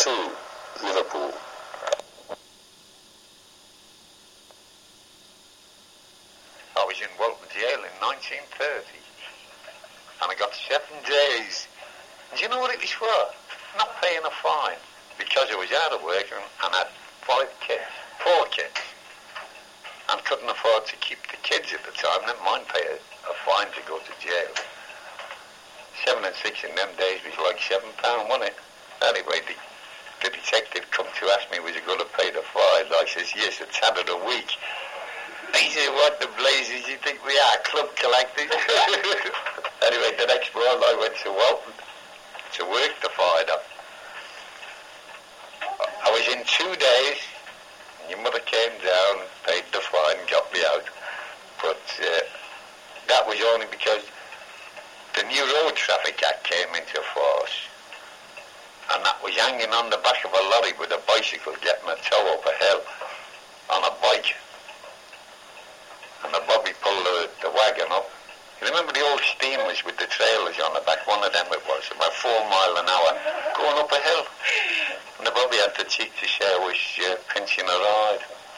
to Liverpool. I was in Walton Jail in 1930, and I got 7 days. And do you know what it was for? Not paying a fine, because I was out of work and had 4 kids, and couldn't afford to keep the kids at the time. Never mind pay a fine to go to jail. 7 and 6 in them days was like £7, wasn't it? Anyway, the detective come to ask me was I going to pay the fine. I says, yes, it's £100 a week. He said, what the blazes you think we are, club collectors? Anyway, the next morning I went to Walton to work the fine up. I was in 2 days, and your mother came down, paid the fine, got me out. But that was only because the new Road Traffic Act came into force, and that was hanging on the back of a lorry with a bicycle getting a tow up a hill on a bike. And the bobby pulled the wagon up. You remember the old steamers with the trailers on the back? One of them it was, about 4 miles an hour, going up a hill. And the bobby had the cheek to say I was pinching a ride.